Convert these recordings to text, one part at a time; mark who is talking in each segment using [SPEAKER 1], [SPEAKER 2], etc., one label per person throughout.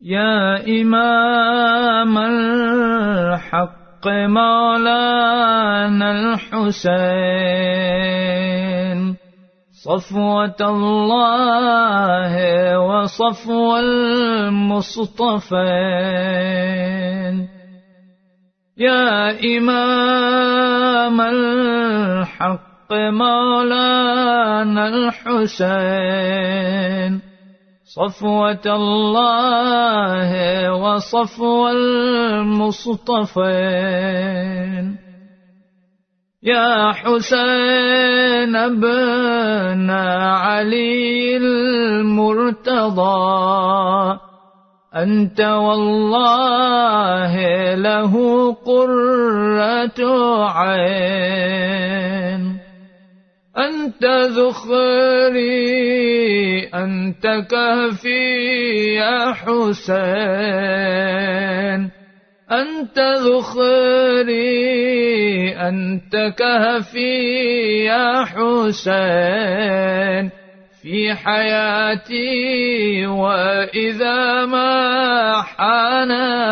[SPEAKER 1] يا إمام الحق مولانا الحسين، صفوة الله وصفو المصطفين. يا إمام الحق مولانا الحسين، صفوة الله وصفو المصطفين. يا حسين ابن علي المرتضى، أنت والله له قرة عين. أنت ذخري أنت كهفي يا حسين، أنت ذخري أنت كهفي يا حسين، في حياتي وإذا ما حان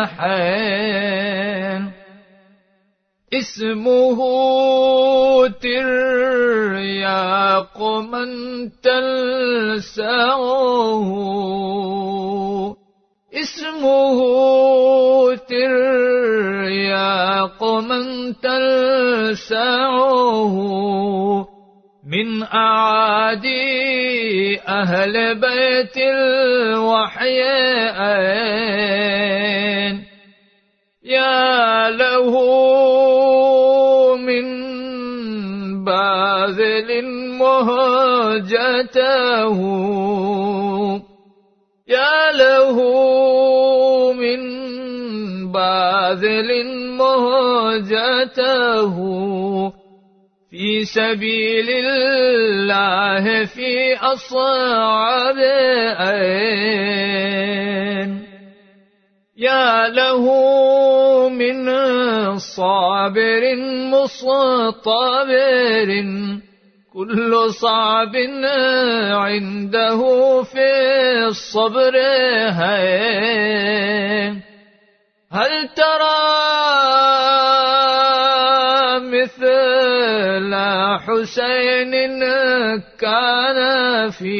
[SPEAKER 1] حين. اسمه ترياق من تلسعه، اسمه ترياق من تلسعه، من أعادي أهل بيت الوحيين. يا له من باذل مهجته، يا له من باذل مهجته، في سبيل الله في أصعب أين. يا له من صابر مصطبر، كل صعب عنده في الصبر هين. هل ترى مثل حسين كان في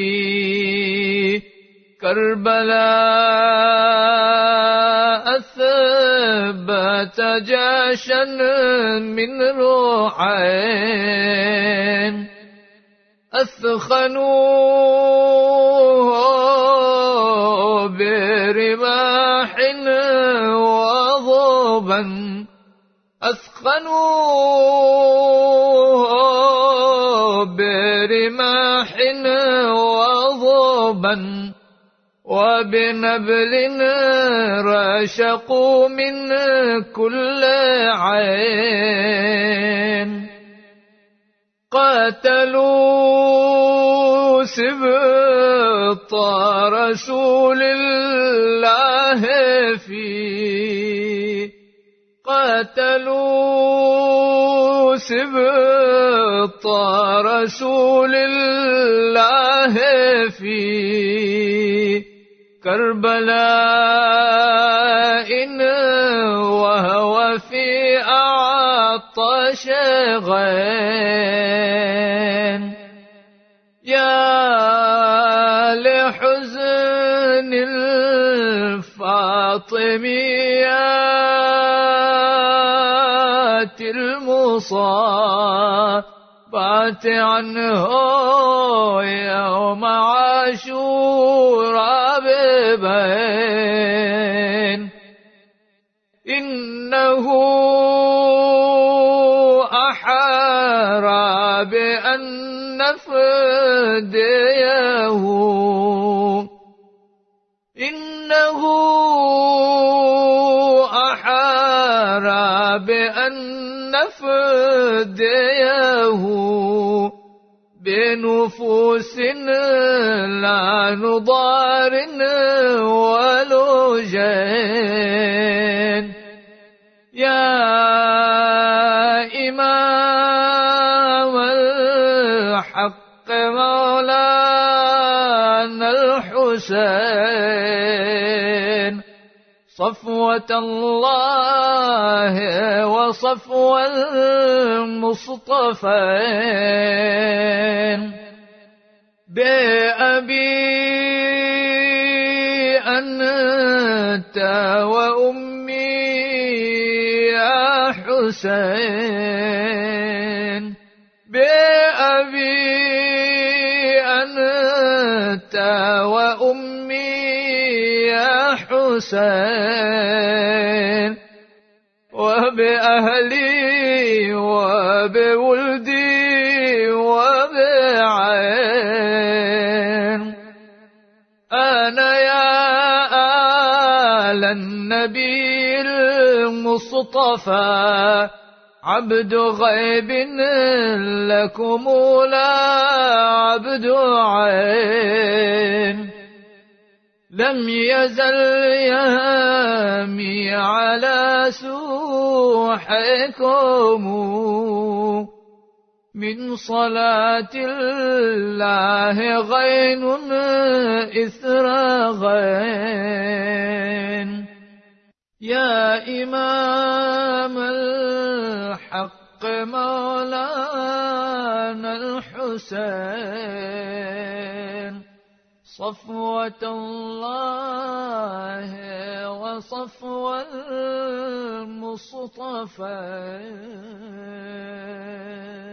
[SPEAKER 1] كربلاء أثبت جاشا من روحين، أثخنوه برماح وضبا، أثخنوه برماح وضبا، وبنبل رشقوا من كل عين. قاتلوا سبط رسول الله فيه، قاتلوا سبط رسول الله فيه كربلاء، وهو في أعطش غين. يا لحزن الفاطميات المصابات عنه يوم عاشوراء ببين. إنه أحرى بأن نفديه، إنه أحرى بأن نفديه، بنفوس لا نضار ولجين. يا إمام الحق مولانا الحسين، صفوة الله وصفوة المصطفين بأبي أنت وأمي يا حسين بأبي أنت وأمي يا حسين وبأهلي وبولدي وبعين أنا يا آل النبي المصطفى عبد غيب لكم لا عبد عين لم يزل يهمي على سوحكم من صلاة الله غين إثر غين يا إمام الحق مولانا الحسين صفوة الله وصفوة المصطفى